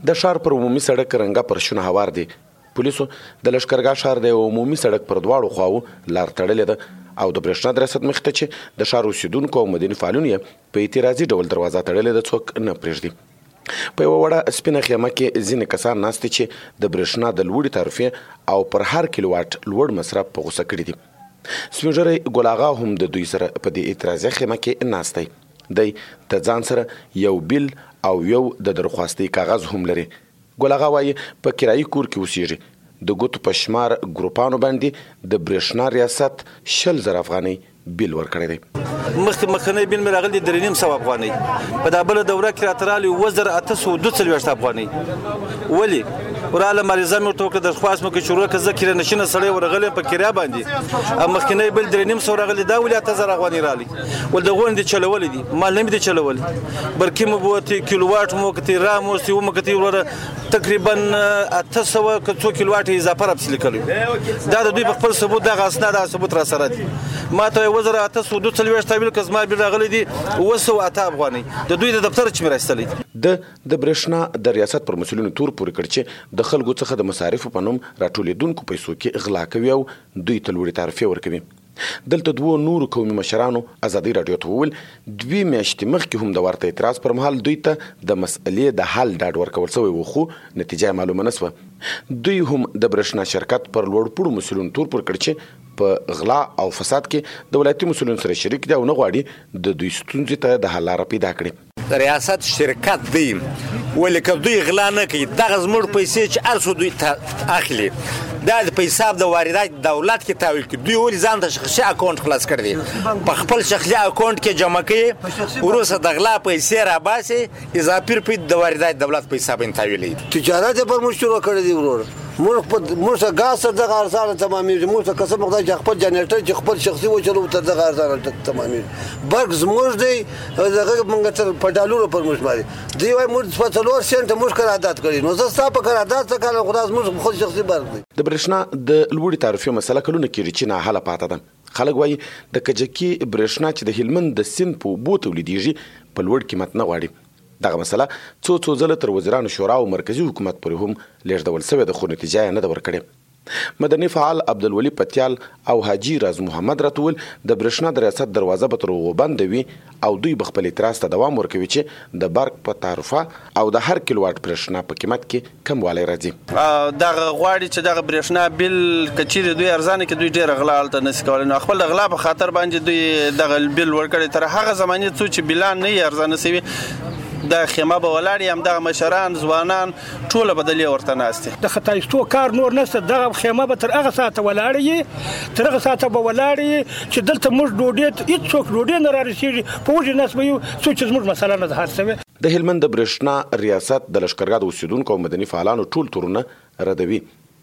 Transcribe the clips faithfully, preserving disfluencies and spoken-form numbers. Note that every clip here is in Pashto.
د ښار پر عمومي سړک رنګه پر شونه هوار دی. پولیسو د لښکرګاه ښار د عمومي سړک پر دواړو خواو لار تړلې ده او د برېښنا د ریاست مخې ته چې د ښار اوسېدونکو او مدني فعالینو یې په اعتراضي ډول دروازه تړلې ده، څوک نه پرېږدي. په یوه وړه سپینه خیمه کې ځینې کسان ناست دي چې د برېښنا د لوړې تعرفې او پر هر کیلو واټ لوړ مصرف په غوسه کړي دي. سپین ږیری ګل اغا هم د دوی سره په دې اعتراضي خیمه کې ناست دی. دی د ځان سره یو بیل او یو د درخواستي کاغذ هم لري. ګل اغا وایي په کرایي کور کې اوسېږي. د ګوتو په شمار ګروپانو باندې د برېښنا ریاست شل زره افغانۍ بیل ورکړی دی. مخکې مخکنی بیل مې راغلی درې نیم سوه افغانۍ، په دا بله دوره کې راته راغلي اووه زره اته سوه دوه څلوېښت افغانۍ. ولې وراله مریضه مې ورته وکړه، درخواست مې وکړه چې وروره که زه کرایه نشینه سړی ورغلی په کرایه باندې او مخکنی بیل درې نیم سوه راغلی، دا ولې اته زره افغانۍ راغلي؟ ول دغو نه دې چلولی دي، مال نه مې دې چلولی. برقي مو بوتې، کیلو واټ مو وکتې، رام مو وستې، ومو کتې وروره تقریبا اته سوه که څو کیلو واټ اضافه راپسې لیکلی. دا د دوی په خپل ثبوت دغه اسناد هغه ثبوت را سره دي. ما ته اووه زره اته سوه دوه څلوېښت بیل که زما بیل راغلی دي اووه سوه اته افغانۍ د دوی د دفتر چې مې راایستلی دي. د د برېښنا د ریاست پر مسؤلینو تور پورې کړ چې د خلکو څخه د مصارفو په نوم راټولېدونکو پیسو کې غلا کوي او دوی ته لوړې تعرفې ورکوي. دلته دوو نورو قومي مشرانو ازادي راډیو ته وویل دوی میاشتې مخکې هم د ورته اعتراض پر مهال دوی ته د مسئلې د حل ډاډ ورکول شوی و، خو نتیجه یې معلومه نه سوه. دوی هم د برېښنا شرکت پر لوړپوړو مسؤلینو تور پورې کړ چې په غلا او فساد کې د ولایتي مسؤلینو سره شریک دي او نه غواړي د دوی ستونزې ته د حل لاره پیدا کړي. ریاست شرکت دی، ولې که دوی غلا نه کوي دغه زموږ پیسې چې هر څو دوی ته اخلي دا د پیساب د واردات دولت کې تحویل کړي. دوی ولې ځان ته شخصي اکاونټ خلاص کړی دی، په خپل شخصي اکاونټ کې جمع کوي، وروسته د غلا پیسې راباسي، اضافي روپۍ د واردات دولت پیساب باندې تحویلوي. تجارت یې پر موږ شروع کړی دی ورور. موږ ته ګاز تر دغه ارزانه تمامېږي، موږ ته قسم خدای چې خپل جنریټر چې خپل شخصي وچلو تر دغه ارزانه تمامېږي. برق زموږ دی، دغه موږ تر په ډالرو پر موږ باندې دوی وایي موږ په څلور سنټه موږ قرارداد کړي. نو زه ستا په قرارداد څه کاله خو دا زموږ خپل شخصي برق دی. د برېښنا د لوړې تعرفې مسله کلونه کېږي چې ناحله پاته ده. خلک وایي د کجکي برېښنا چې د هلمند د سیند په اوبو تولیدېږي په لوړ قیمت نه غواړي. دغه مسله څو څو ځله تر وزیرانو شورا او مرکزي حکومت پورې هم لېږدول شوې ده، خو نتیجه یې نه ده ورکړې. مدني فعال عبدالولي پتیال او حاجي راز محمد راته وویل د برېښنا د ریاست دروازه به تر هغو بنده وي او دوی به خپل اعتراض ته دوام ورکوي چې د برق په تعرفه او د هر کیلو واټ برېښنا په قیمت کې کموالی راځي. دغه غواړي چې دغه برېښنا بیل که چیرې دوی ارزانه کې دوی ډېره غلا هلته نشي کولی، نو خپل د غلا په خاطر باندې دوی دغه بیل ورکړی. تر هغه زمانې څو چې بیلان نه وي ارزانه شوي د خیمه به ولاړ یم، دغه مشران ځوانان ټوله بدلې ورته ناست دي. د ختایستو کار نور نشته، دغه خیمه به تر هغه ساعته ولاړه وي، تر هغه ساعته به ولاړه وي چې دلته موږ ډوډۍ هېڅوک ډوډۍ نه رارسېږي، په وږي نس به یو څو چې زموږ مسله نه ده حل شوې. د هلمند د برېښنا ریاست د لښکرګاه د اوسېدونکو او مدني فعالانو ټول تورونه ردوي.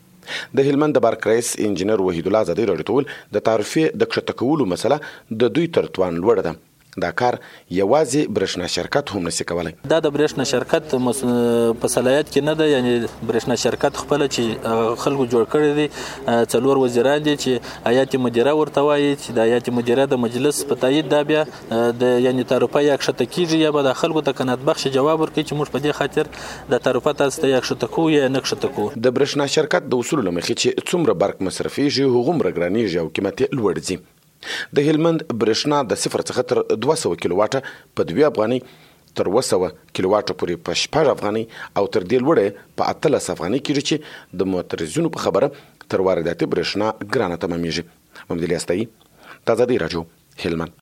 د هلمند د برق رئیس انجینر وحید الله ازادي راډیو ته وویل د تعرفې د کښته کولو مسله د دوی تر توان لوړه ده. دا کار یوازې برېښنا شرکت هم نشي کولی. دا د برېښنا شرکت په صلاحیت کې نه ده، یعنی برېښنا شرکت خپله چې خلکو جوړ کړی دی څلور وزیران دي چې هیات مدیره ورته وایي چې د هیات مدیره د مجلس په تایید دا بیا د یعنی تعرفه یا کښته کېږي یا به د خلکو ته قناعت بخش جواب ورکوي چې موږ په دې خاطر د تعرفه تاسو ته یا کښته کوو یا نه کښته کوو. د برېښنا شرکت د اصولو له مخې چې څومره برق مصرفېږي هغومره ګرانېږي او قیمت یې لوړ ځي. د هلمند برېښنا د صفر څخه تر دوه سوه کیلو واټه په دوه افغانۍ، تر اوه سوه کیلو واټه پورې په شپږ افغانۍ او تر دې لوړه په اتلس افغانۍ کېږي چې د معترضینو په خبره تر وارداتي برېښنا ګرانه تمامېږي. محمد الیاس تایي، د ازادي راډیو، هلمند.